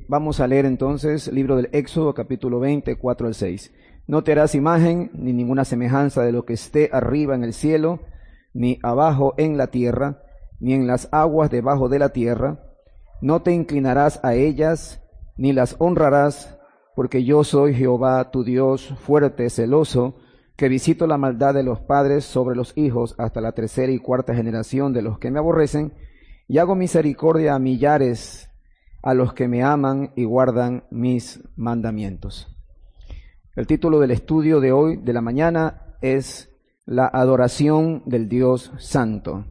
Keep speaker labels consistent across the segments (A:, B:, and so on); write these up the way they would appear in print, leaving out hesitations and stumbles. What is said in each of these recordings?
A: vamos a leer entonces el libro del Éxodo, capítulo 20, 4 al 6. No te harás imagen ni ninguna semejanza de lo que esté arriba en el cielo, ni abajo en la tierra, ni en las aguas debajo de la tierra. No te inclinarás a ellas, ni las honrarás, porque yo soy Jehová tu Dios, fuerte, celoso, que visito la maldad de los padres sobre los hijos hasta la tercera y cuarta generación de los que me aborrecen, y hago misericordia a millares, a los que me aman y guardan mis mandamientos. El título del estudio de hoy, de la mañana, es la adoración del Dios Santo.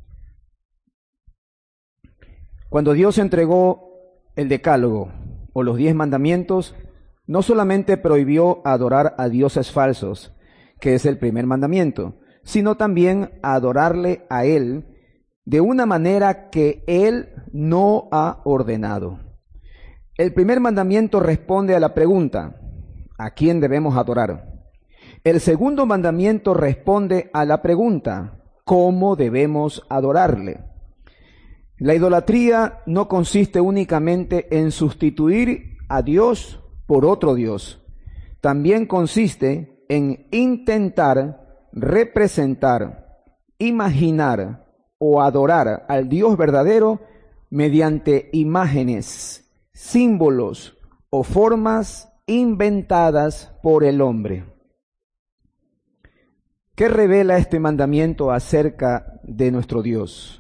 A: Cuando Dios entregó el Decálogo o los 10 mandamientos, no solamente prohibió adorar a dioses falsos, que es el primer mandamiento, sino también adorarle a Él de una manera que Él no ha ordenado. El primer mandamiento responde a la pregunta: ¿a quién debemos adorar? El segundo mandamiento responde a la pregunta: ¿cómo debemos adorarle? La idolatría no consiste únicamente en sustituir a Dios por otro Dios. También consiste en intentar representar, imaginar o adorar al Dios verdadero mediante imágenes, símbolos o formas inventadas por el hombre. ¿Qué revela este mandamiento acerca de nuestro Dios?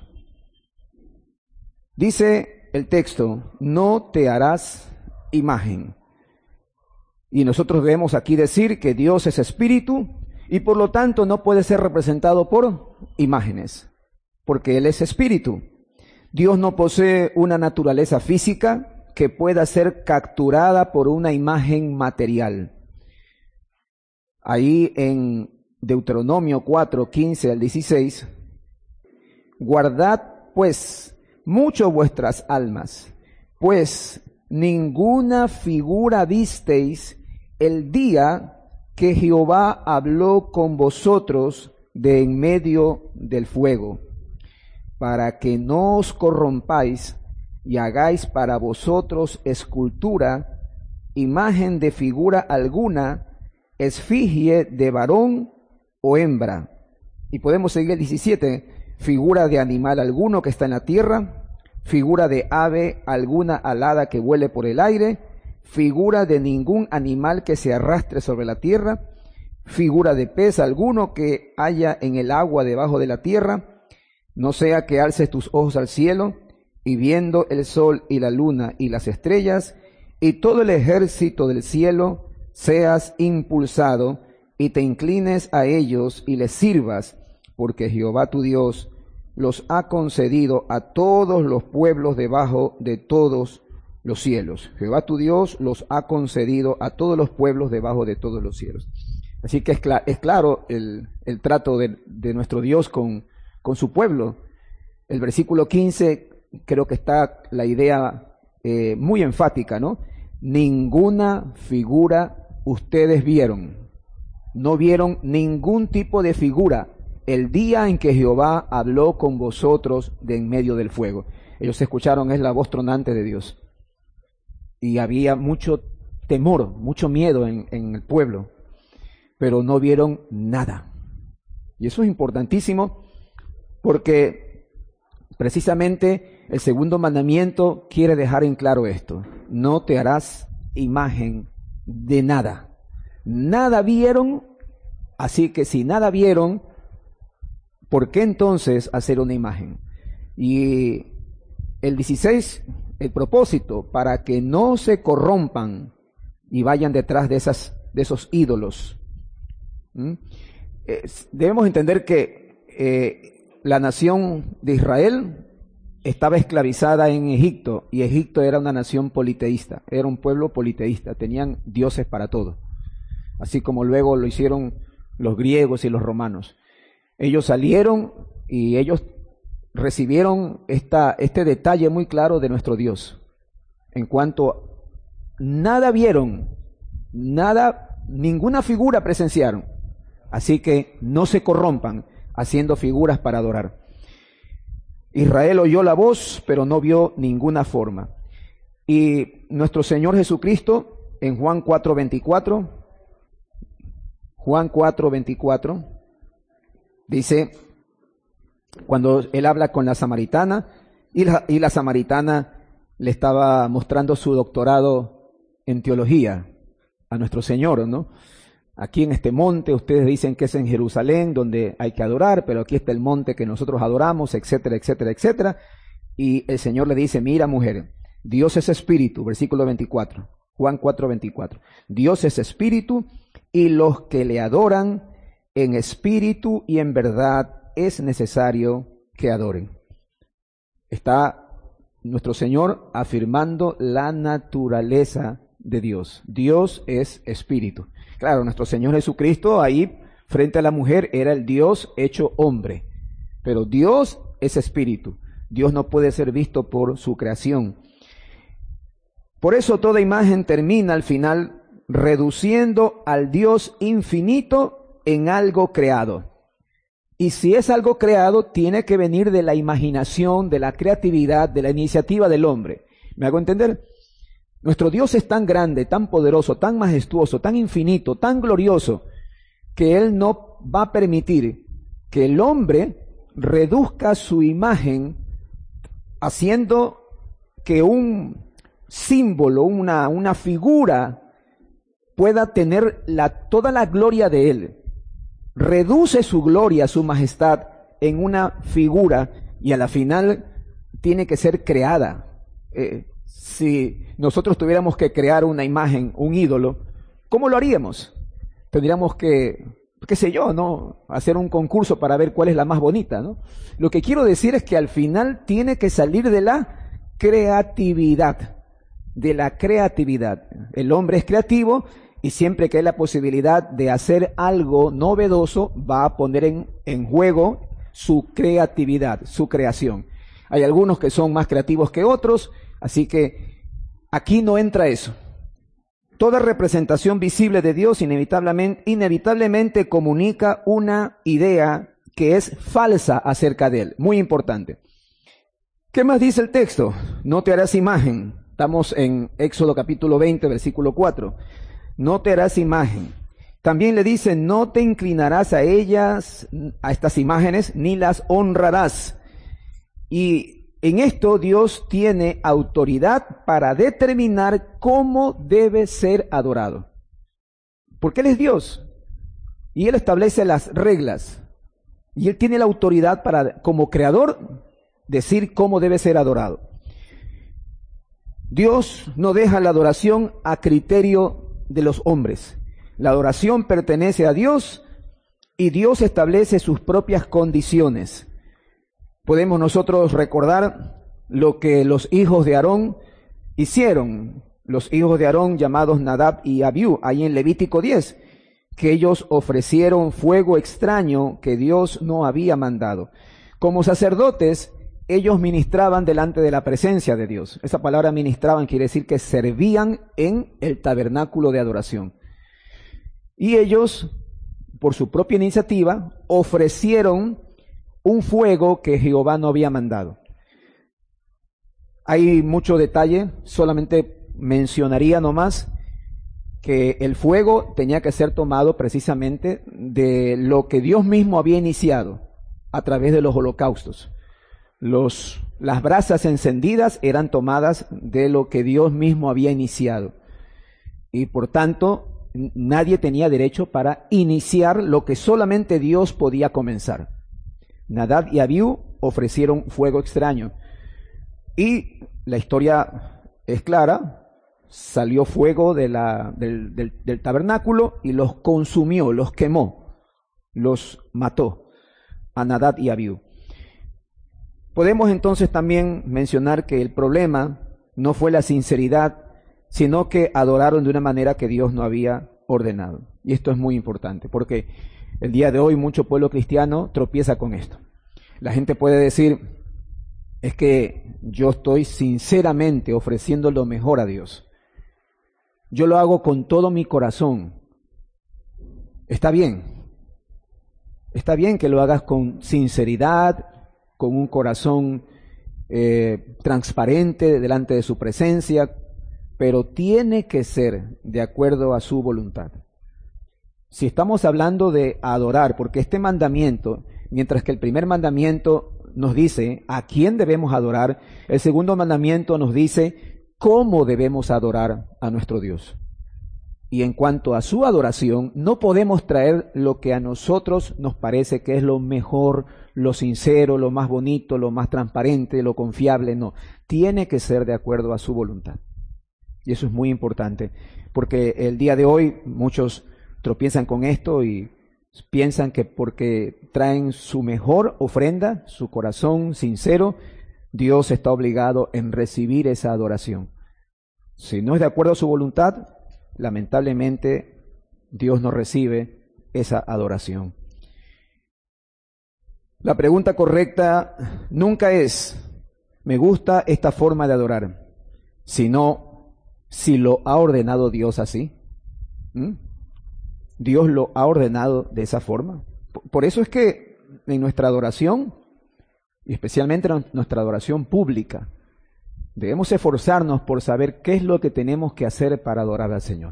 A: Dice el texto: no te harás imagen. Y nosotros debemos aquí decir que Dios es espíritu y por lo tanto no puede ser representado por imágenes, porque Él es espíritu. Dios no posee una naturaleza física que pueda ser capturada por una imagen material. Ahí en Deuteronomio 4, 15 al 16, guardad pues mucho vuestras almas, pues ninguna figura visteis el día que Jehová habló con vosotros de en medio del fuego, para que no os corrompáis y hagáis para vosotros escultura, imagen de figura alguna, esfigie de varón o hembra. Y podemos seguir el 17, figura de animal alguno que está en la tierra, figura de ave alguna alada que vuele por el aire, figura de ningún animal que se arrastre sobre la tierra, figura de pez alguno que haya en el agua debajo de la tierra, no sea que alces tus ojos al cielo, y viendo el sol y la luna y las estrellas, y todo el ejército del cielo, seas impulsado, y te inclines a ellos y les sirvas, porque Jehová tu Dios los ha concedido a todos los pueblos debajo de todos los cielos. Jehová tu Dios los ha concedido a todos los pueblos debajo de todos los cielos. Así que es claro el trato de nuestro Dios con su pueblo. El versículo 15 creo que está la idea muy enfática, ¿no? Ninguna figura ustedes vieron. No vieron ningún tipo de figura el día en que Jehová habló con vosotros de en medio del fuego. Ellos escucharon, es la voz tronante de Dios. Y había mucho temor, mucho miedo en el pueblo, pero no vieron nada. Y eso es importantísimo porque precisamente el segundo mandamiento quiere dejar en claro esto: no te harás imagen de nada. Nada vieron, así que si nada vieron, ¿por qué entonces hacer una imagen? Y el 16, el propósito, para que no se corrompan y vayan detrás de esos ídolos. Debemos entender que la nación de Israel estaba esclavizada en Egipto, y Egipto era una nación politeísta, era un pueblo politeísta, tenían dioses para todo, así como luego lo hicieron los griegos y los romanos. Ellos salieron y ellos recibieron este detalle muy claro de nuestro Dios, en cuanto nada vieron, ninguna figura presenciaron, así que no se corrompan haciendo figuras para adorar. Israel oyó la voz, pero no vio ninguna forma. Y nuestro Señor Jesucristo en Juan 4:24, Juan 4:24, dice, cuando Él habla con la samaritana, y la samaritana le estaba mostrando su doctorado en teología a nuestro Señor, ¿no? Aquí en este monte, ustedes dicen que es en Jerusalén donde hay que adorar, pero aquí está el monte que nosotros adoramos, etcétera, etcétera, etcétera. Y el Señor le dice, mira mujer, Dios es espíritu, versículo 24, Juan 4:24. Dios es espíritu y los que le adoran en espíritu y en verdad es necesario que adoren. Está nuestro Señor afirmando la naturaleza de Dios. Dios es espíritu. Claro, nuestro Señor Jesucristo ahí frente a la mujer era el Dios hecho hombre, pero Dios es espíritu. Dios no puede ser visto por su creación. Por eso toda imagen termina al final reduciendo al Dios infinito en algo creado. Y si es algo creado, tiene que venir de la imaginación, de la creatividad, de la iniciativa del hombre. ¿Me hago entender? Nuestro Dios es tan grande, tan poderoso, tan majestuoso, tan infinito, tan glorioso, que Él no va a permitir que el hombre reduzca su imagen haciendo que un símbolo, una figura pueda tener toda la gloria de Él. Reduce su gloria, su majestad en una figura y a la final tiene que ser creada. Si nosotros tuviéramos que crear una imagen, un ídolo, ¿cómo lo haríamos? Tendríamos que, qué sé yo, ¿no? Hacer un concurso para ver cuál es la más bonita, ¿no? Lo que quiero decir es que al final tiene que salir de la creatividad, El hombre es creativo y siempre que hay la posibilidad de hacer algo novedoso, va a poner en juego su creatividad, su creación. Hay algunos que son más creativos que otros, así que aquí no entra eso. Toda representación visible de Dios inevitablemente comunica una idea que es falsa acerca de Él. Muy importante. ¿Qué más dice el texto? No te harás imagen. Estamos en Éxodo capítulo 20, versículo 4. No te harás imagen. También le dice, no te inclinarás a ellas, a estas imágenes, ni las honrarás. Y en esto Dios tiene autoridad para determinar cómo debe ser adorado. Porque Él es Dios y Él establece las reglas. Y Él tiene la autoridad para, como creador, decir cómo debe ser adorado. Dios no deja la adoración a criterio de los hombres. La adoración pertenece a Dios y Dios establece sus propias condiciones. Podemos nosotros recordar lo que los hijos de Aarón hicieron, los hijos de Aarón llamados Nadab y Abiú, ahí en Levítico 10, que ellos ofrecieron fuego extraño que Dios no había mandado. Como sacerdotes, ellos ministraban delante de la presencia de Dios. Esa palabra ministraban quiere decir que servían en el tabernáculo de adoración. Y ellos, por su propia iniciativa, ofrecieron un fuego que Jehová no había mandado. Hay mucho detalle, solamente mencionaría nomás que el fuego tenía que ser tomado precisamente de lo que Dios mismo había iniciado a través de los holocaustos. Las brasas encendidas eran tomadas de lo que Dios mismo había iniciado. Y por tanto, nadie tenía derecho para iniciar lo que solamente Dios podía comenzar. Nadab y Abiú ofrecieron fuego extraño. Y la historia es clara, salió fuego del tabernáculo y los consumió, los quemó, los mató a Nadab y Abiú. Podemos entonces también mencionar que el problema no fue la sinceridad, sino que adoraron de una manera que Dios no había ordenado. Y esto es muy importante, porque el día de hoy mucho pueblo cristiano tropieza con esto. La gente puede decir, es que yo estoy sinceramente ofreciendo lo mejor a Dios. Yo lo hago con todo mi corazón. Está bien que lo hagas con sinceridad, con un corazón transparente delante de su presencia, pero tiene que ser de acuerdo a su voluntad. Si estamos hablando de adorar, porque este mandamiento, mientras que el primer mandamiento nos dice a quién debemos adorar, el segundo mandamiento nos dice cómo debemos adorar a nuestro Dios. Y en cuanto a su adoración, no podemos traer lo que a nosotros nos parece que es lo mejor, lo sincero, lo más bonito, lo más transparente, lo confiable, no. Tiene que ser de acuerdo a su voluntad. Y eso es muy importante, porque el día de hoy muchos tropiezan con esto y piensan que porque traen su mejor ofrenda, su corazón sincero, Dios está obligado en recibir esa adoración. Si no es de acuerdo a su voluntad, lamentablemente Dios no recibe esa adoración. La pregunta correcta nunca es, me gusta esta forma de adorar, sino, si lo ha ordenado Dios así. Dios lo ha ordenado de esa forma. Por eso es que en nuestra adoración, y especialmente en nuestra adoración pública, debemos esforzarnos por saber qué es lo que tenemos que hacer para adorar al Señor.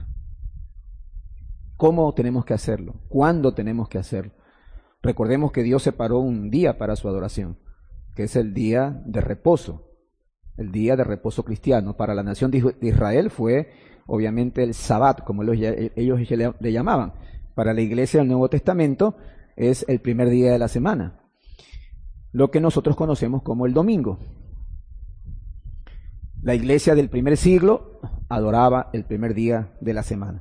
A: ¿Cómo tenemos que hacerlo? ¿Cuándo tenemos que hacerlo? Recordemos que Dios separó un día para su adoración, que es el día de reposo, el día de reposo cristiano. Para la nación de Israel fue obviamente el Sabbat, como ellos le llamaban. Para la iglesia del Nuevo Testamento es el primer día de la semana, lo que nosotros conocemos como el domingo. La iglesia del primer siglo adoraba el primer día de la semana.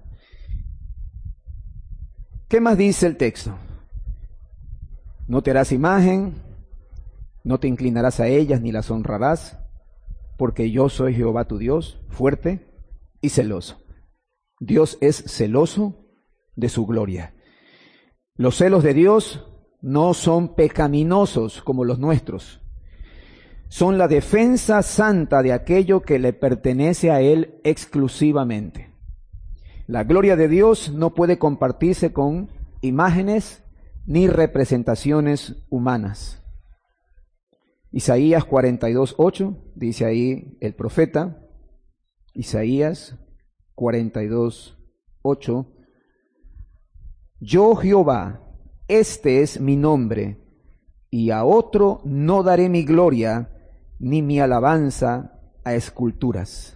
A: ¿Qué más dice el texto? No te harás imagen, no te inclinarás a ellas ni las honrarás, porque yo soy Jehová tu Dios, fuerte y celoso. Dios es celoso de su gloria. Los celos de Dios no son pecaminosos como los nuestros. Son la defensa santa de aquello que le pertenece a Él exclusivamente. La gloria de Dios no puede compartirse con imágenes ni representaciones humanas. Isaías 42:8, dice ahí el profeta, Isaías 42:8, yo Jehová, este es mi nombre, y a otro no daré mi gloria, ni mi alabanza a esculturas.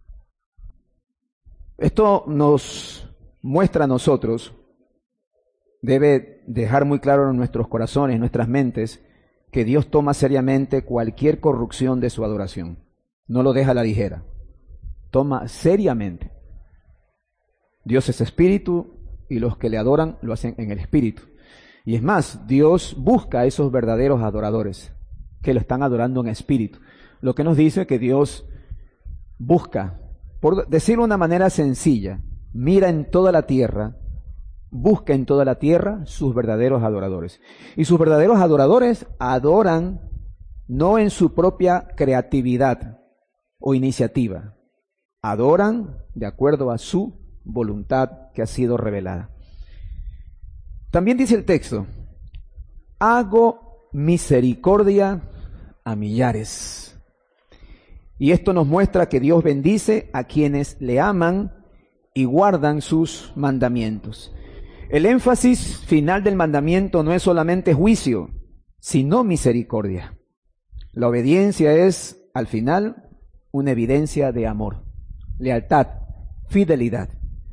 A: Esto nos muestra a nosotros, debe dejar muy claro en nuestros corazones, en nuestras mentes, que Dios toma seriamente cualquier corrupción de su adoración. No lo deja a la ligera. Toma seriamente. Dios es espíritu y los que le adoran lo hacen en el espíritu. Y es más, Dios busca a esos verdaderos adoradores que lo están adorando en espíritu. Lo que nos dice que Dios busca, por decirlo de una manera sencilla, mira en toda la tierra, busca en toda la tierra sus verdaderos adoradores. Y sus verdaderos adoradores adoran no en su propia creatividad o iniciativa, adoran de acuerdo a su voluntad que ha sido revelada. También dice el texto, hago misericordia a millares. Y esto nos muestra que Dios bendice a quienes le aman y guardan sus mandamientos. El énfasis final del mandamiento no es solamente juicio, sino misericordia. La obediencia es, al final, una evidencia de amor, lealtad, fidelidad.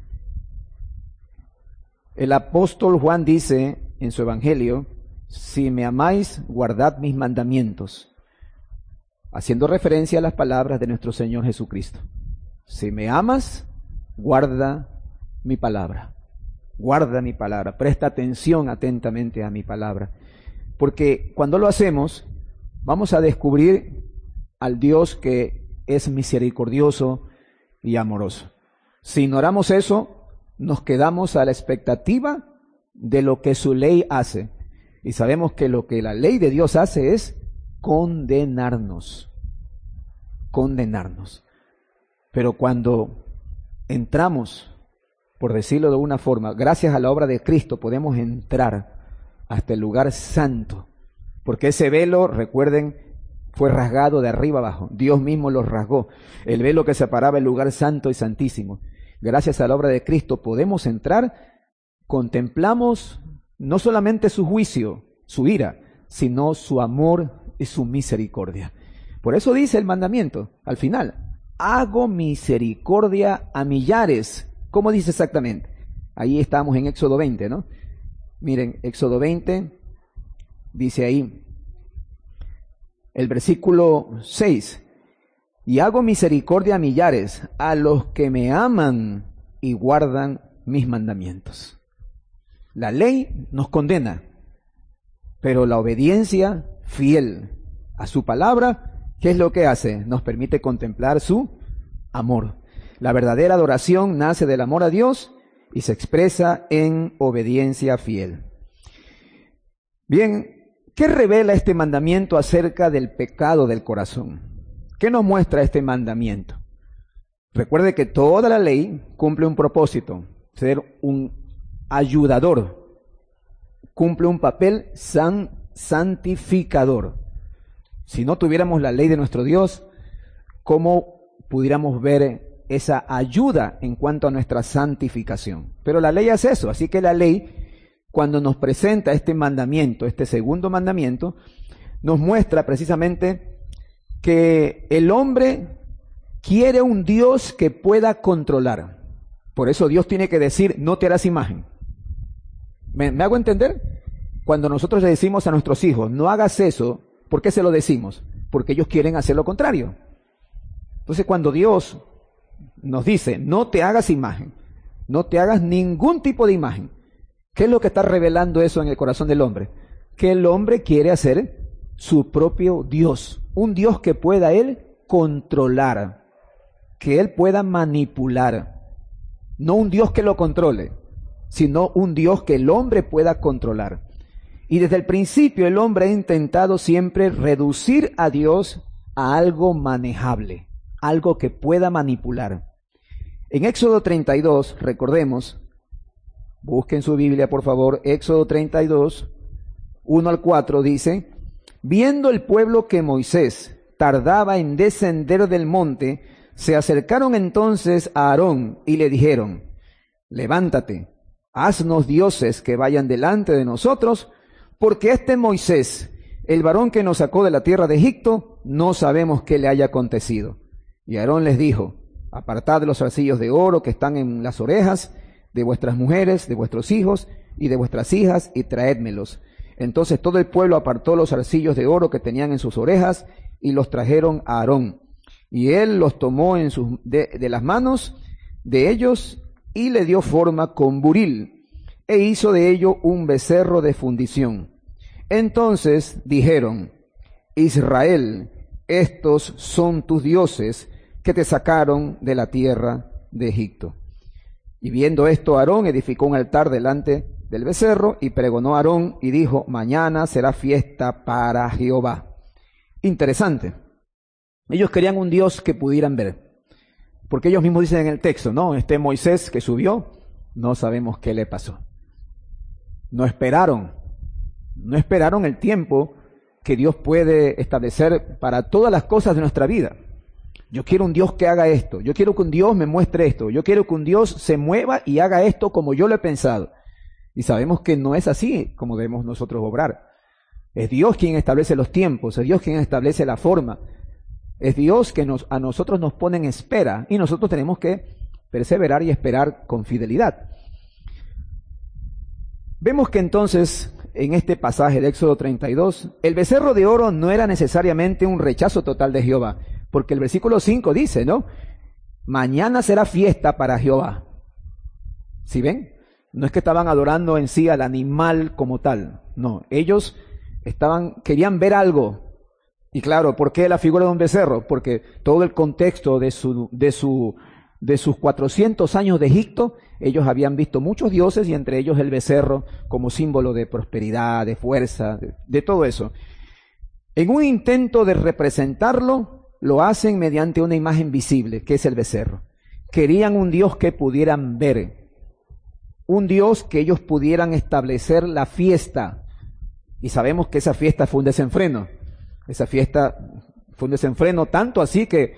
A: El apóstol Juan dice en su evangelio, si me amáis, guardad mis mandamientos, haciendo referencia a las palabras de nuestro Señor Jesucristo. Si me amas, guarda mi palabra. Guarda mi palabra, presta atención atentamente a mi palabra. Porque cuando lo hacemos, vamos a descubrir al Dios que es misericordioso y amoroso. Si ignoramos eso, nos quedamos a la expectativa de lo que su ley hace. Y sabemos que lo que la ley de Dios hace es condenarnos. Condenarnos. Pero cuando entramos, por decirlo de una forma, gracias a la obra de Cristo podemos entrar hasta el lugar santo. Porque ese velo, recuerden, Fue rasgado de arriba abajo. Dios mismo lo rasgó. El velo que separaba el lugar santo y santísimo. Gracias a la obra de Cristo podemos entrar, contemplamos no solamente su juicio, su ira, sino su amor y su misericordia. Por eso dice el mandamiento, al final, hago misericordia a millares. ¿Cómo dice exactamente? Ahí estamos en Éxodo 20, ¿no? Miren, Éxodo 20, dice ahí, el versículo 6, y hago misericordia a millares, a los que me aman y guardan mis mandamientos. La ley nos condena, pero la obediencia fiel a su palabra, ¿qué es lo que hace? Nos permite contemplar su amor. La verdadera adoración nace del amor a Dios y se expresa en obediencia fiel. Bien, ¿qué revela este mandamiento acerca del pecado del corazón? ¿Qué nos muestra este mandamiento? Recuerde que toda la ley cumple un propósito, ser un ayudador, cumple un papel santificador. Si no tuviéramos la ley de nuestro Dios, ¿cómo pudiéramos ver esa ayuda en cuanto a nuestra santificación? Pero la ley hace eso, así que la ley, cuando nos presenta este mandamiento, este segundo mandamiento, nos muestra precisamente que el hombre quiere un Dios que pueda controlar. Por eso Dios tiene que decir, no te harás imagen. ¿Me hago entender? Cuando nosotros le decimos a nuestros hijos, no hagas eso, ¿por qué se lo decimos? Porque ellos quieren hacer lo contrario. Entonces cuando Dios nos dice, no te hagas imagen, no te hagas ningún tipo de imagen, ¿qué es lo que está revelando eso en el corazón del hombre? Que el hombre quiere hacer su propio Dios, un Dios que pueda él controlar, que él pueda manipular, no un Dios que lo controle, sino un Dios que el hombre pueda controlar. Y desde el principio el hombre ha intentado siempre reducir a Dios a algo manejable, algo que pueda manipular. En Éxodo 32, recordemos, busquen su Biblia por favor, Éxodo 32, 1 al 4 dice, viendo el pueblo que Moisés tardaba en descender del monte, se acercaron entonces a Aarón y le dijeron, levántate, haznos dioses que vayan delante de nosotros, porque este Moisés, el varón que nos sacó de la tierra de Egipto, no sabemos qué le haya acontecido. Y Aarón les dijo, apartad los zarcillos de oro que están en las orejas de vuestras mujeres, de vuestros hijos y de vuestras hijas, y traédmelos. Entonces todo el pueblo apartó los zarcillos de oro que tenían en sus orejas y los trajeron a Aarón. Y él los tomó de las manos de ellos y le dio forma con buril, e hizo de ello un becerro de fundición. Entonces dijeron, Israel, estos son tus dioses que te sacaron de la tierra de Egipto. Y viendo esto, Aarón edificó un altar delante del becerro y pregonó a Aarón y dijo, mañana será fiesta para Jehová. Interesante. Ellos querían un Dios que pudieran ver, porque ellos mismos dicen en el texto, no, este Moisés que subió, no sabemos qué le pasó. No esperaron el tiempo que Dios puede establecer para todas las cosas de nuestra vida. Yo quiero un Dios que haga esto, yo quiero que un Dios me muestre esto, yo quiero que un Dios se mueva y haga esto como yo lo he pensado. Y sabemos que no es así como debemos nosotros obrar. Es Dios quien establece los tiempos, es Dios quien establece la forma, es Dios que a nosotros nos pone en espera y nosotros tenemos que perseverar y esperar con fidelidad. Vemos que entonces, en este pasaje de Éxodo 32, el becerro de oro no era necesariamente un rechazo total de Jehová, porque el versículo 5 dice, ¿no? Mañana será fiesta para Jehová. ¿Sí ven? No es que estaban adorando en sí al animal como tal, no, ellos querían ver algo. Y claro, ¿por qué la figura de un becerro? Porque todo el contexto de sus 400 años de Egipto, ellos habían visto muchos dioses y entre ellos el becerro como símbolo de prosperidad, de fuerza, de todo eso. En un intento de representarlo, lo hacen mediante una imagen visible, que es el becerro. Querían un Dios que pudieran ver, un Dios que ellos pudieran establecer la fiesta. Y sabemos que esa fiesta fue un desenfreno. Esa fiesta Fue un desenfreno tanto así que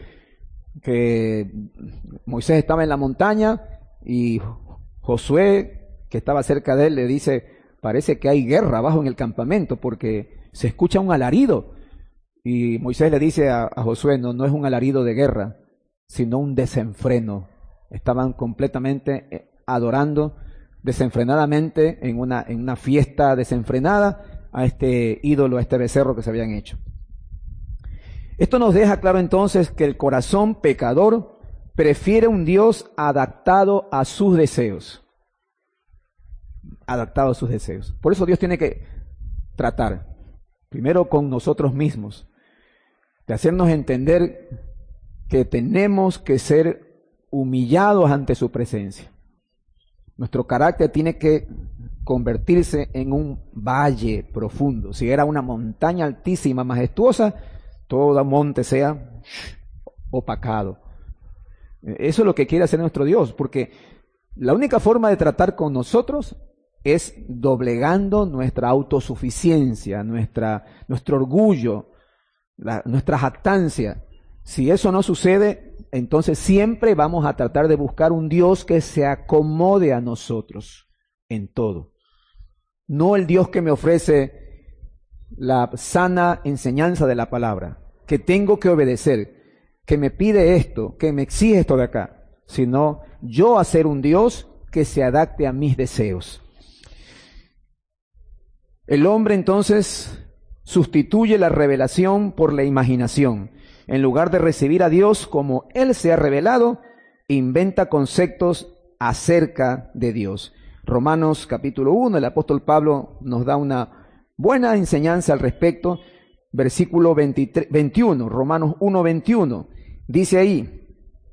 A: Moisés estaba en la montaña y Josué, que estaba cerca de él, le dice, parece que hay guerra abajo en el campamento porque se escucha un alarido. Y Moisés le dice a Josué, no es un alarido de guerra, sino un desenfreno. Estaban completamente adorando desenfrenadamente en una fiesta desenfrenada a este ídolo, a este becerro que se habían hecho. Esto nos deja claro entonces que el corazón pecador prefiere un Dios adaptado a sus deseos. Adaptado a sus deseos. Por eso Dios tiene que tratar, primero con nosotros mismos, de hacernos entender que tenemos que ser humillados ante su presencia. Nuestro carácter tiene que convertirse en un valle profundo. Si era una montaña altísima, majestuosa, todo monte sea opacado. Eso es lo que quiere hacer nuestro Dios, porque la única forma de tratar con nosotros es doblegando nuestra autosuficiencia, nuestro orgullo, nuestra jactancia. Si eso no sucede, entonces siempre vamos a tratar de buscar un Dios que se acomode a nosotros en todo. No el Dios que me ofrece la sana enseñanza de la palabra, que tengo que obedecer, que me pide esto, que me exige esto de acá, sino yo hacer un Dios que se adapte a mis deseos. El hombre entonces sustituye la revelación por la imaginación. En lugar de recibir a Dios como Él se ha revelado, inventa conceptos acerca de Dios. Romanos capítulo 1, el apóstol Pablo nos da una buena enseñanza al respecto. Versículo 21, Romanos 1, 21, dice ahí,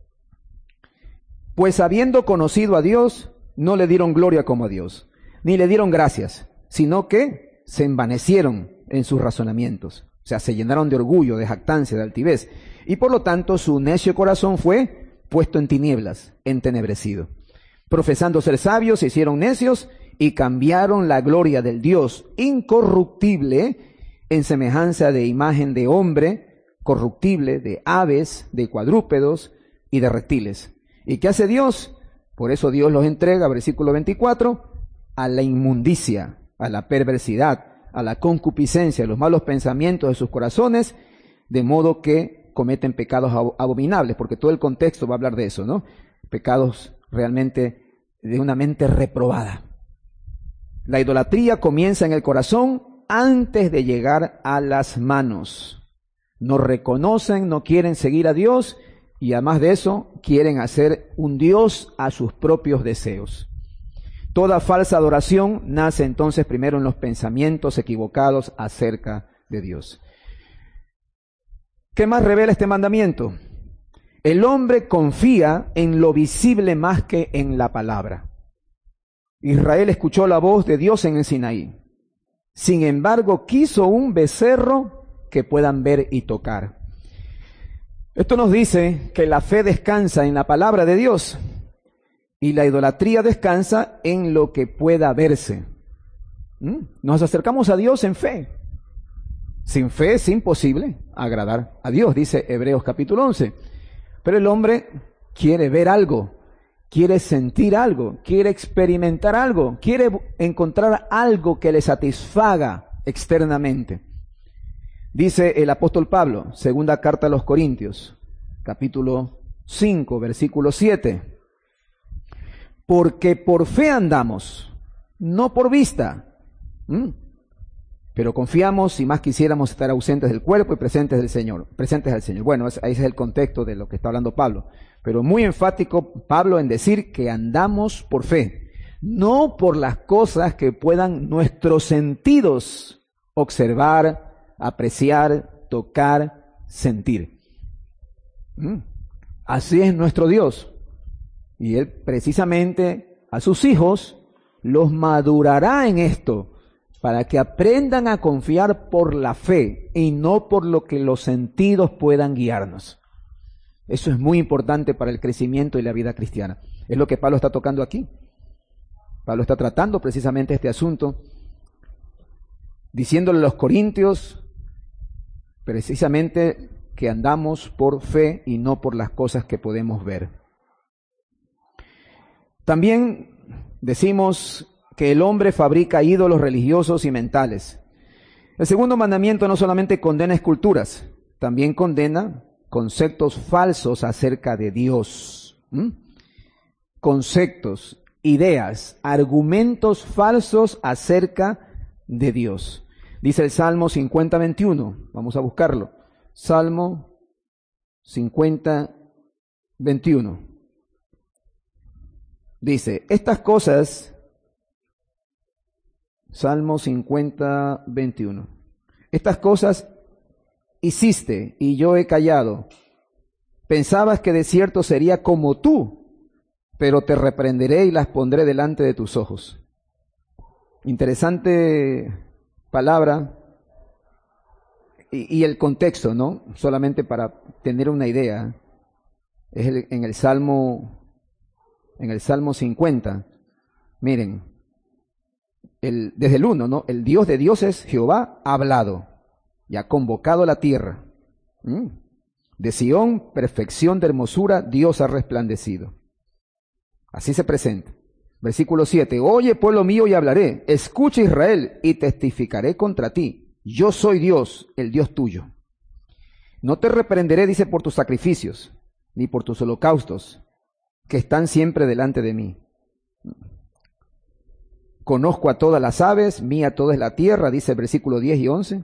A: pues habiendo conocido a Dios, no le dieron gloria como a Dios, ni le dieron gracias, sino que se envanecieron en sus razonamientos. O sea, se llenaron de orgullo, de jactancia, de altivez. Y por lo tanto, su necio corazón fue puesto en tinieblas, entenebrecido. Profesando ser sabios, se hicieron necios y cambiaron la gloria del Dios incorruptible en semejanza de imagen de hombre, corruptible, de aves, de cuadrúpedos y de reptiles. ¿Y qué hace Dios? Por eso Dios los entrega, versículo 24, a la inmundicia, a la perversidad, a la concupiscencia, a los malos pensamientos de sus corazones, de modo que cometen pecados abominables, porque todo el contexto va a hablar de eso, ¿no? Pecados realmente de una mente reprobada. La idolatría comienza en el corazón antes de llegar a las manos. No reconocen, no quieren seguir a Dios y además de eso quieren hacer un Dios a sus propios deseos. Toda falsa adoración nace entonces primero en los pensamientos equivocados acerca de Dios. ¿Qué más revela este mandamiento? El hombre confía en lo visible más que en la palabra. Israel escuchó la voz de Dios en el Sinaí. Sin embargo, quiso un becerro que puedan ver y tocar. Esto nos dice que la fe descansa en la palabra de Dios y la idolatría descansa en lo que pueda verse. Nos acercamos a Dios en fe. Sin fe es imposible agradar a Dios, dice Hebreos capítulo 11. Pero el hombre quiere ver algo, quiere sentir algo, quiere experimentar algo, quiere encontrar algo que le satisfaga externamente. Dice el apóstol Pablo, segunda carta a los Corintios, capítulo 5, versículo 7. Porque por fe andamos, no por vista. Pero confiamos, si más quisiéramos estar ausentes del cuerpo y presentes al Señor. Bueno, ese es el contexto de lo que está hablando Pablo. Pero muy enfático Pablo en decir que andamos por fe, no por las cosas que puedan nuestros sentidos observar, apreciar, tocar, sentir. Así es nuestro Dios. Y Él precisamente a sus hijos los madurará en esto, para que aprendan a confiar por la fe y no por lo que los sentidos puedan guiarnos. Eso es muy importante para el crecimiento y la vida cristiana. Es lo que Pablo está tocando aquí. Pablo está tratando precisamente este asunto, diciéndole a los corintios precisamente que andamos por fe y no por las cosas que podemos ver. También decimos que el hombre fabrica ídolos religiosos y mentales. El segundo mandamiento no solamente condena esculturas, también condena conceptos falsos acerca de Dios. Conceptos, ideas, argumentos falsos acerca de Dios. Dice el Salmo 50, 21. Vamos a buscarlo. Salmo 50, 21. Dice, estas cosas, Salmo 50, 21. Estas cosas hiciste y yo he callado. Pensabas que de cierto sería como tú, pero te reprenderé y las pondré delante de tus ojos. Interesante palabra y el contexto, ¿no? Solamente para tener una idea. Es en el Salmo 50. Miren, desde el 1, ¿no? El Dios de dioses, Jehová, ha hablado y ha convocado la tierra. De Sión, perfección de hermosura, Dios ha resplandecido. Así se presenta. Versículo 7. Oye, pueblo mío, y hablaré. Escucha, Israel, y testificaré contra ti. Yo soy Dios, el Dios tuyo. No te reprenderé, dice, por tus sacrificios, ni por tus holocaustos, que están siempre delante de mí. Conozco a todas las aves, mía toda es la tierra, dice el versículo 10 y 11.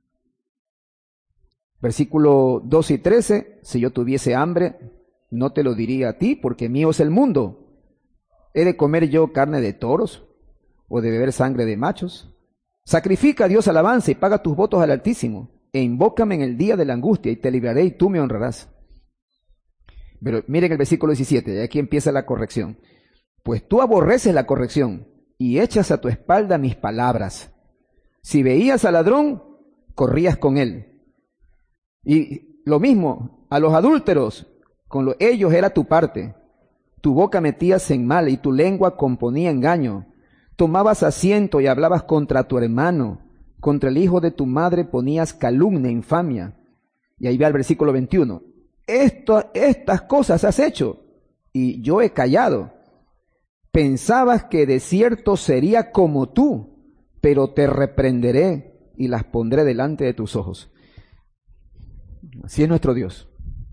A: Versículo 12 y 13. Si yo tuviese hambre, no te lo diría a ti, porque mío es el mundo. ¿He de comer yo carne de toros o de beber sangre de machos? Sacrifica a Dios alabanza y paga tus votos al Altísimo, e invócame en el día de la angustia y te libraré y tú me honrarás. Pero miren el versículo 17, y aquí empieza la corrección. Pues tú aborreces la corrección y echas a tu espalda mis palabras. Si veías al ladrón, corrías con él. Y lo mismo, a los adúlteros, ellos era tu parte. Tu boca metías en mal y tu lengua componía engaño. Tomabas asiento y hablabas contra tu hermano. Contra el hijo de tu madre ponías calumnia, infamia. Y ahí va el versículo 21. Estas cosas has hecho y yo he callado. Pensabas que de cierto sería como tú, pero te reprenderé y las pondré delante de tus ojos. Así es nuestro Dios.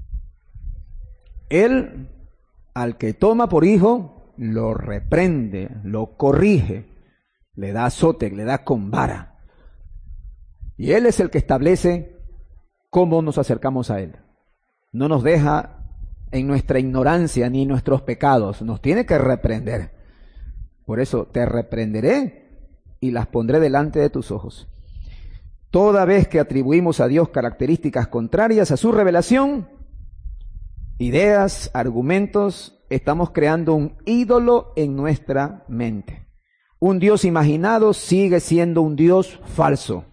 A: Él, al que toma por hijo, lo reprende, lo corrige, le da azote, le da con vara. Y Él es el que establece cómo nos acercamos a Él. No nos deja en nuestra ignorancia ni en nuestros pecados, nos tiene que reprender. Por eso, te reprenderé y las pondré delante de tus ojos. Toda vez que atribuimos a Dios características contrarias a su revelación, ideas, argumentos, estamos creando un ídolo en nuestra mente. Un Dios imaginado sigue siendo un Dios falso.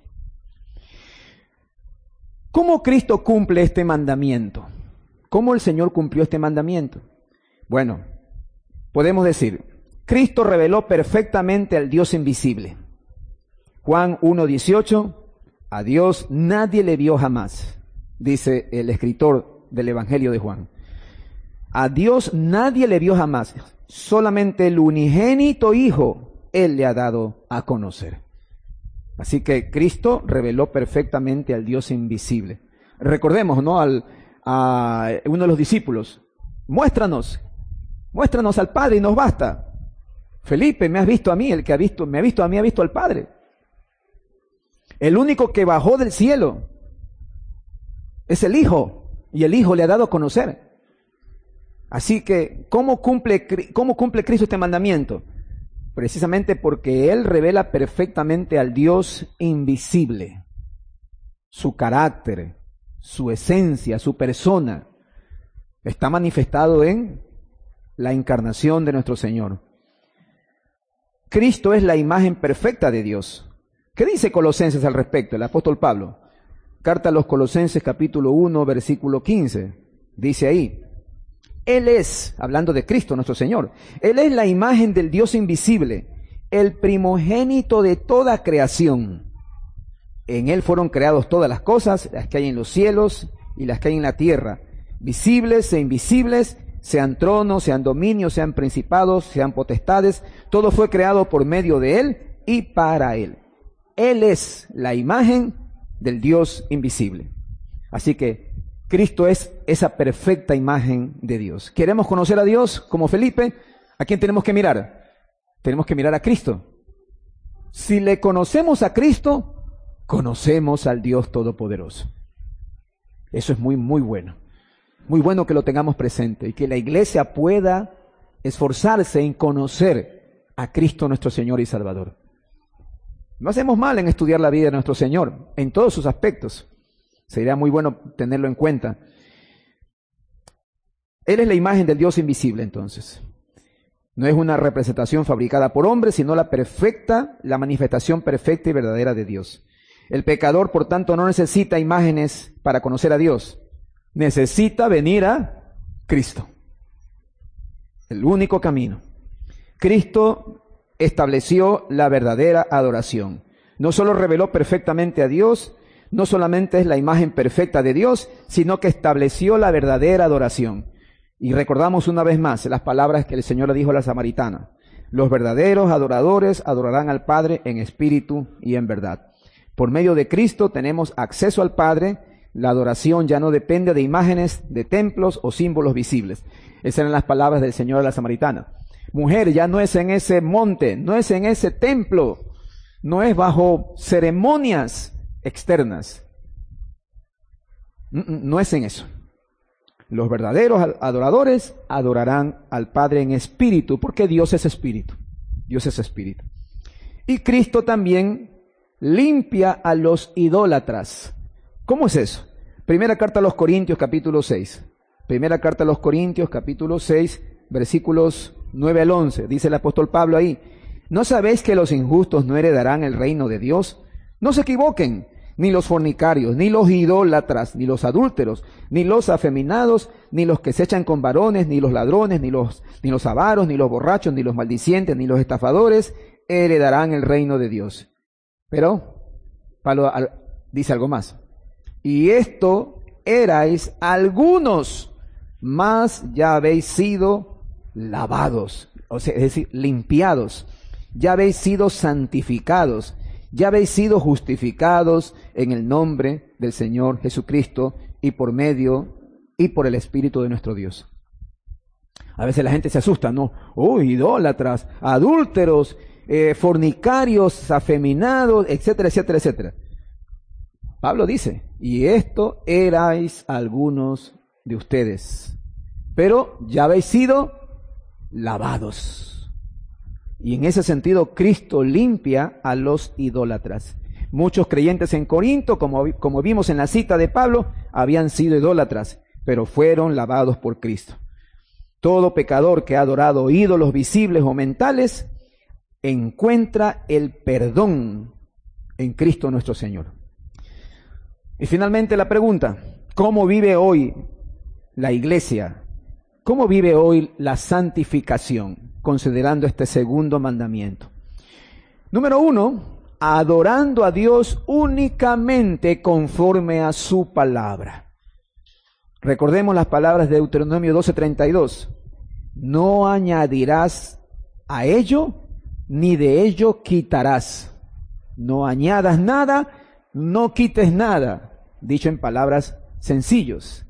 A: ¿Cómo Cristo cumple este mandamiento? ¿Cómo el Señor cumplió este mandamiento? Bueno, podemos decir, Cristo reveló perfectamente al Dios invisible. Juan 1:18, a Dios nadie le vio jamás, dice el escritor del Evangelio de Juan. A Dios nadie le vio jamás, solamente el unigénito Hijo Él le ha dado a conocer. Así que Cristo reveló perfectamente al Dios invisible. Recordemos, ¿no? A uno de los discípulos, muéstranos al Padre y nos basta. Felipe, me has visto a mí, el que me ha visto a mí ha visto al Padre. El único que bajó del cielo es el Hijo, y el Hijo le ha dado a conocer. Así que, ¿cómo cumple Cristo este mandamiento? Precisamente porque Él revela perfectamente al Dios invisible, su carácter, su esencia, su persona, está manifestado en la encarnación de nuestro Señor. Cristo es la imagen perfecta de Dios. ¿Qué dice Colosenses al respecto? El apóstol Pablo. Carta a los Colosenses capítulo 1, versículo 15. Dice ahí, Él es, hablando de Cristo nuestro Señor, Él es la imagen del Dios invisible, el primogénito de toda creación. En Él fueron creadas todas las cosas, las que hay en los cielos y las que hay en la tierra, visibles e invisibles, sean tronos, sean dominios, sean principados, sean potestades, todo fue creado por medio de Él y para Él. Él es la imagen del Dios invisible. Así que Cristo es esa perfecta imagen de Dios. ¿Queremos conocer a Dios como Felipe? ¿A quién tenemos que mirar? Tenemos que mirar a Cristo. Si le conocemos a Cristo, conocemos al Dios Todopoderoso. Eso es muy, muy bueno. Muy bueno que lo tengamos presente y que la iglesia pueda esforzarse en conocer a Cristo nuestro Señor y Salvador. No hacemos mal en estudiar la vida de nuestro Señor en todos sus aspectos. Sería muy bueno tenerlo en cuenta. Él es la imagen del Dios invisible, entonces. No es una representación fabricada por hombres, sino la manifestación perfecta y verdadera de Dios. El pecador, por tanto, no necesita imágenes para conocer a Dios. Necesita venir a Cristo. El único camino. Cristo estableció la verdadera adoración. No solo reveló perfectamente a Dios, no solamente es la imagen perfecta de Dios, sino que estableció la verdadera adoración. Y recordamos una vez más las palabras que el Señor le dijo a la samaritana. Los verdaderos adoradores adorarán al Padre en espíritu y en verdad. Por medio de Cristo tenemos acceso al Padre. La adoración ya no depende de imágenes, de templos o símbolos visibles. Esas eran las palabras del Señor a la samaritana. Mujer, ya no es en ese monte, no es en ese templo, no es bajo ceremonias externas. No es en eso. Los verdaderos adoradores adorarán al Padre en espíritu, porque Dios es espíritu. Dios es espíritu. Y Cristo también limpia a los idólatras. ¿Cómo es eso? Primera carta a los Corintios, capítulo 6. Primera carta a los Corintios, capítulo 6, versículos 9 al 11. Dice el apóstol Pablo ahí: ¿no sabéis que los injustos no heredarán el reino de Dios? No se equivoquen, ni los fornicarios, ni los idólatras, ni los adúlteros, ni los afeminados, ni los que se echan con varones, ni los ladrones, ni los avaros, ni los borrachos, ni los maldicientes, ni los estafadores heredarán el reino de Dios. Pero Pablo dice algo más. Y esto erais algunos, mas ya habéis sido lavados, o sea, es decir, limpiados, ya habéis sido santificados, ya habéis sido justificados en el nombre del Señor Jesucristo y por medio y por el Espíritu de nuestro Dios. A veces la gente se asusta, ¿no? Idólatras, adúlteros, fornicarios, afeminados, etcétera, etcétera, etcétera. Pablo dice: y esto erais algunos de ustedes, pero ya habéis sido lavados. Y en ese sentido, Cristo limpia a los idólatras. Muchos creyentes en Corinto, como vimos en la cita de Pablo, habían sido idólatras, pero fueron lavados por Cristo. Todo pecador que ha adorado ídolos visibles o mentales encuentra el perdón en Cristo nuestro Señor. Y finalmente la pregunta: ¿cómo vive hoy la iglesia? ¿Cómo vive hoy la santificación, considerando este segundo mandamiento? Número 1, adorando a Dios únicamente conforme a su palabra. Recordemos las palabras de Deuteronomio 12:32. No añadirás a ello, ni de ello quitarás. No añadas nada, no quites nada. Dicho en palabras sencillas.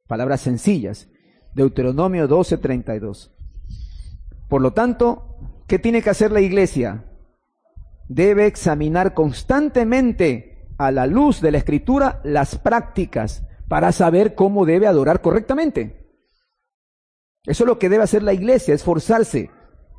A: Deuteronomio 12:32. Por lo tanto, ¿qué tiene que hacer la iglesia? Debe examinar constantemente, a la luz de la Escritura, las prácticas para saber cómo debe adorar correctamente. Eso es lo que debe hacer la iglesia, esforzarse.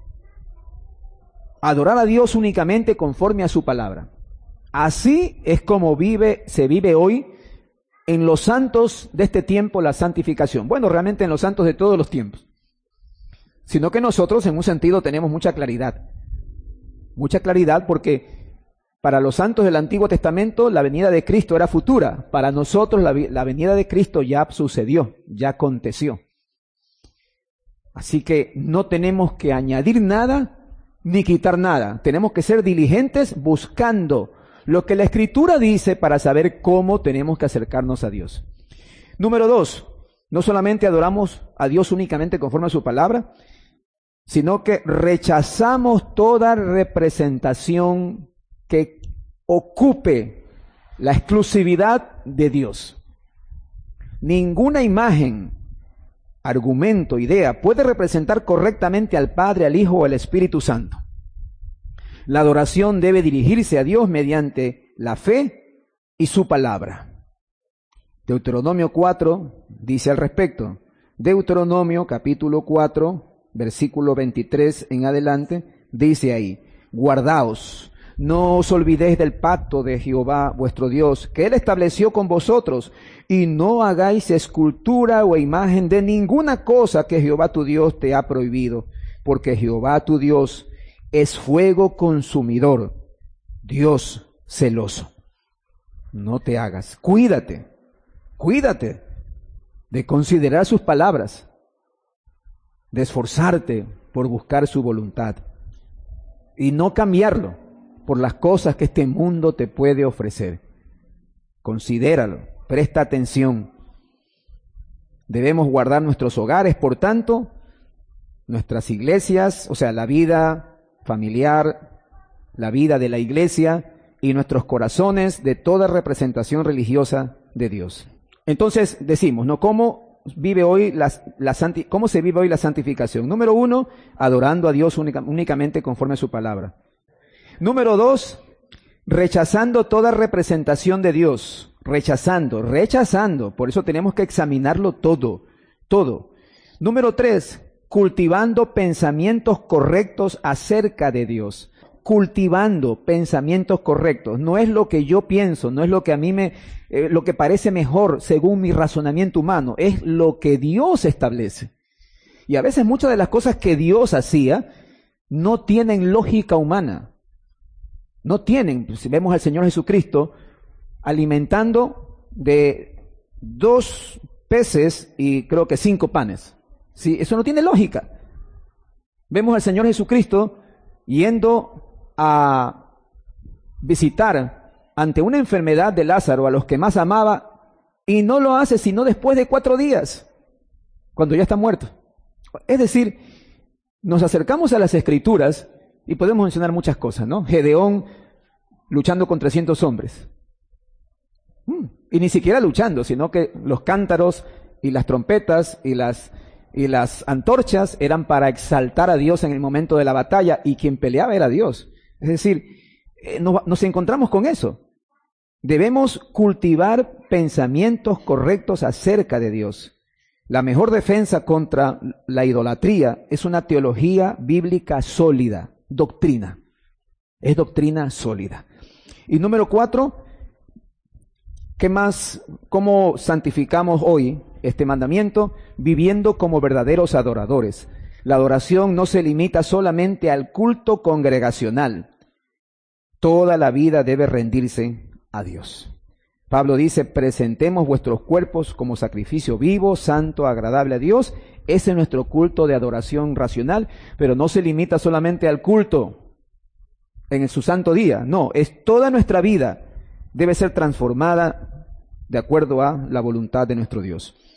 A: Adorar a Dios únicamente conforme a su palabra. Así es como se vive hoy en los santos de este tiempo la santificación. Bueno, realmente en los santos de todos los tiempos. Sino que nosotros en un sentido tenemos mucha claridad. Mucha claridad porque para los santos del Antiguo Testamento la venida de Cristo era futura. Para nosotros la venida de Cristo ya sucedió, ya aconteció. Así que no tenemos que añadir nada ni quitar nada. Tenemos que ser diligentes buscando lo que la Escritura dice para saber cómo tenemos que acercarnos a Dios. Número 2, no solamente adoramos a Dios únicamente conforme a su palabra, sino que rechazamos toda representación que ocupe la exclusividad de Dios. Ninguna imagen, argumento, idea puede representar correctamente al Padre, al Hijo o al Espíritu Santo. La adoración debe dirigirse a Dios mediante la fe y su palabra. Deuteronomio 4 dice al respecto. Deuteronomio capítulo 4, versículo 23 en adelante, dice ahí: guardaos, no os olvidéis del pacto de Jehová vuestro Dios, que Él estableció con vosotros, y no hagáis escultura o imagen de ninguna cosa que Jehová tu Dios te ha prohibido, porque Jehová tu Dios es fuego consumidor, Dios celoso. No te hagas, cuídate de considerar sus palabras, de esforzarte por buscar su voluntad y no cambiarlo por las cosas que este mundo te puede ofrecer. Considéralo, presta atención. Debemos guardar nuestros hogares, por tanto, nuestras iglesias, o sea, la vida familiar, la vida de la iglesia y nuestros corazones de toda representación religiosa de Dios. Entonces decimos, ¿no? ¿Cómo se vive hoy la santificación? Número 1, adorando a Dios únicamente conforme a su palabra. Número 2, rechazando toda representación de Dios. Rechazando. Por eso tenemos que examinarlo todo. Número 3, cultivando pensamientos correctos acerca de Dios. Cultivando pensamientos correctos. No es lo que yo pienso, no es lo que a mí lo que parece mejor según mi razonamiento humano, es lo que Dios establece. Y a veces muchas de las cosas que Dios hacía no tienen lógica humana. No tienen. Si vemos al Señor Jesucristo alimentando de 2 peces y creo que 5 panes. Sí, eso no tiene lógica. Vemos al Señor Jesucristo yendo a visitar ante una enfermedad de Lázaro a los que más amaba, y no lo hace sino después de 4 días, cuando ya está muerto. Es decir, nos acercamos a las Escrituras y podemos mencionar muchas cosas, ¿no? Gedeón luchando con 300 hombres. Y ni siquiera luchando, sino que los cántaros y las trompetas y las antorchas eran para exaltar a Dios en el momento de la batalla, y quien peleaba era Dios. Es decir, nos encontramos con eso. Debemos cultivar pensamientos correctos acerca de Dios. La mejor defensa contra la idolatría es una teología bíblica sólida, doctrina. Es doctrina sólida. Y número 4, ¿qué más? ¿Cómo santificamos hoy este mandamiento? Viviendo como verdaderos adoradores. La adoración no se limita solamente al culto congregacional. Toda la vida debe rendirse a Dios. Pablo dice: presentemos vuestros cuerpos como sacrificio vivo, santo, agradable a Dios. Ese es nuestro culto de adoración racional, pero no se limita solamente al culto en su santo día. No, es toda nuestra vida debe ser transformada de acuerdo a la voluntad de nuestro Dios.